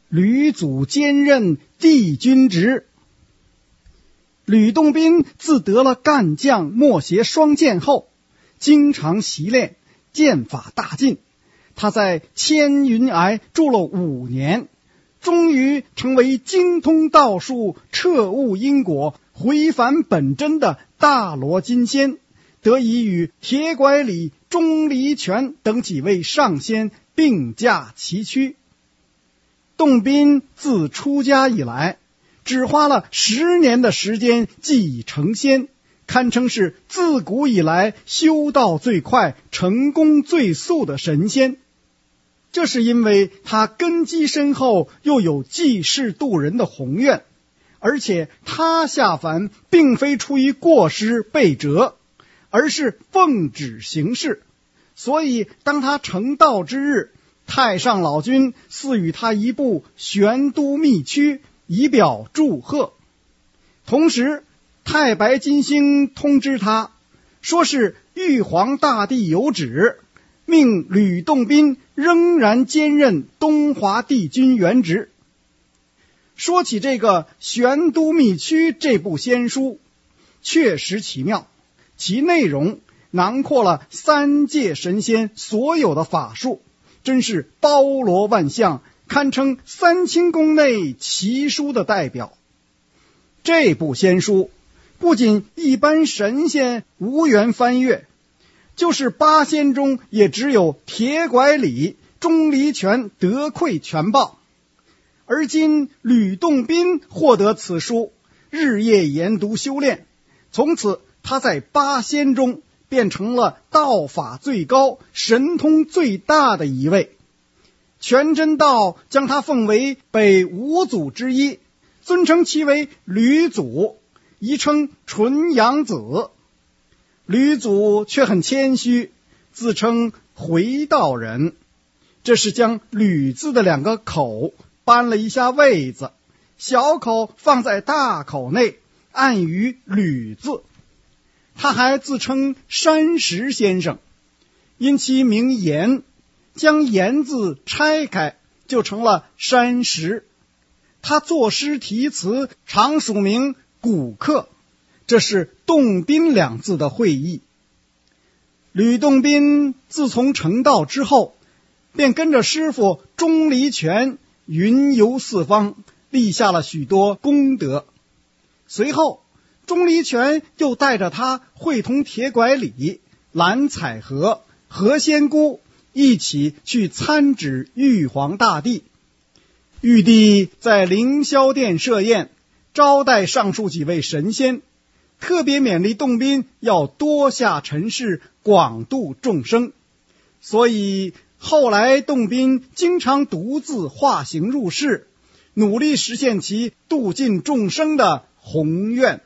吕祖兼任帝君职。吕洞宾自得了干将莫邪双剑后，经常习练，剑法大进。他在千云崖住了5年，终于成为精通道术、彻悟因果、回返本真的大罗金仙，得以与铁拐李、钟离权等几位上仙并驾齐驱。洞宾自出家以来，只花了10年的时间即已成仙，堪称是自古以来修道最快、成功最速的神仙。这是因为他根基深厚，又有济世渡人的宏愿，而且他下凡并非出于过失被折，而是奉旨行事。所以当他成道之日，太上老君赐予他一部玄都密区，以表祝贺。同时太白金星通知他，说是玉皇大帝有旨，命吕洞宾仍然兼任东华帝君原职。说起这个玄都密区这部仙书，确实奇妙，其内容囊括了3界神仙所有的法术，真是包罗万象，堪称3清宫内奇书的代表。这部仙书不仅一般神仙无缘翻阅，就是8仙中也只有铁拐李、钟离权得窥全报。而今吕洞宾获得此书，日夜研读修炼，从此他在8仙中变成了道法最高、神通最大的一位。全真道将他奉为北5祖之一，尊称其为吕祖，宜称纯阳子。吕祖却很谦虚，自称回道人，这是将吕字的2个口搬了一下位子，小口放在大口内，暗于吕字。他还自称山石先生，因其名言，将言字拆开就成了山石。他作诗题词常署名古客，这是洞宾2字的会意。吕洞宾自从成道之后，便跟着师父钟离权云游四方，立下了许多功德。随后钟离权又带着他会同铁拐李、蓝采和、何仙姑一起去参旨玉皇大帝。玉帝在凌霄殿设宴，招待上述几位神仙，特别勉励洞宾要多下尘世，广度众生。所以后来洞宾经常独自化形入世，努力实现其度尽众生的宏愿。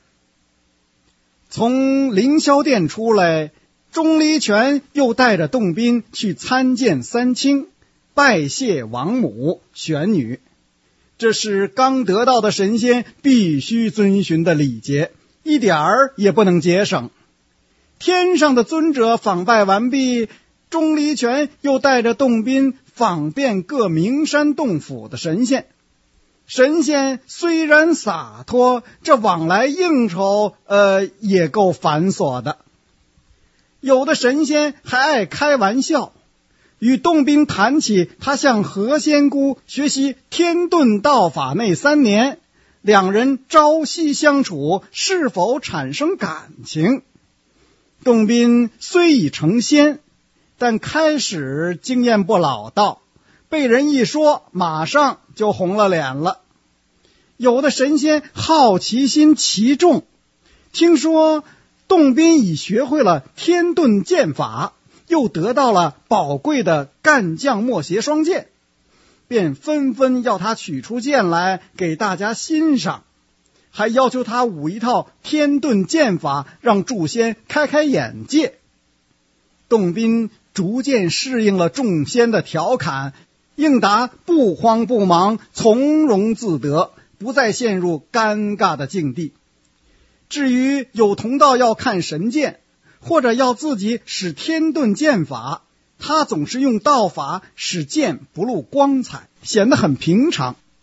从凌霄殿出来，钟离权又带着洞宾去参见3清，拜谢王母玄女。这是刚得道的神仙必须遵循的礼节，一点儿也不能节省。天上的尊者访拜完毕，钟离权又带着洞宾访遍各名山洞府的神仙。神仙虽然洒脱，这往来应酬也够繁琐的。有的神仙还爱开玩笑，与洞宾谈起他向何仙姑学习天遁道法那3年，2人朝夕相处，是否产生感情。洞宾虽已成仙，但开始经验不老道，被人一说马上就红了脸了。有的神仙好奇心奇重，听说洞宾已学会了天遁剑法，又得到了宝贵的干将莫邪双剑，便纷纷要他取出剑来给大家欣赏，还要求他舞一套天遁剑法，让诸仙开开眼界。洞宾逐渐适应了众仙的调侃，应答不慌不忙，从容自得，不再陷入尴尬的境地。至于有同道要看神剑，或者要自己使天遁剑法，他总是用道法使剑不露光彩，显得很平常。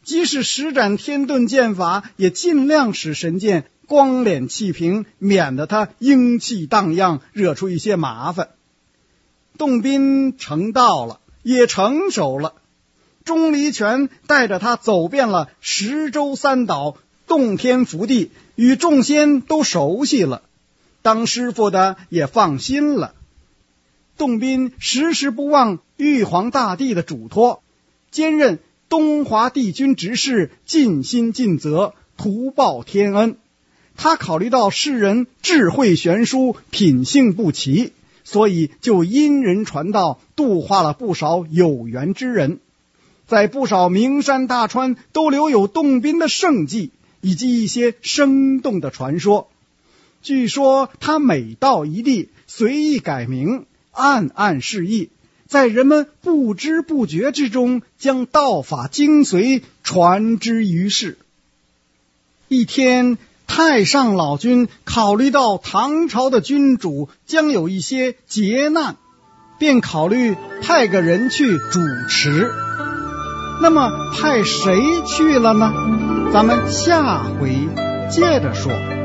即使施展天遁剑法，也尽量使神剑光脸气平，免得他英气荡漾，惹出一些麻烦。洞宾成道了，也成熟了。钟离权带着他走遍了十洲三岛，洞天福地，与众仙都熟悉了，当师傅的也放心了。洞宾时时不忘玉皇大帝的嘱托，兼任东华帝君执事，尽心尽责，图报天恩。他考虑到世人智慧悬殊，品性不齐，所以就因人传道，度化了不少有缘之人。在不少名山大川都留有洞宾的事迹，以及一些生动的传说。据说他每到一地，随意改名，暗暗示意，在人们不知不觉之中，将道法精髓传之于世。一天，太上老君考虑到唐朝的君主将有一些劫难，便考虑派个人去主持。那么派谁去了呢？咱们下回接着说。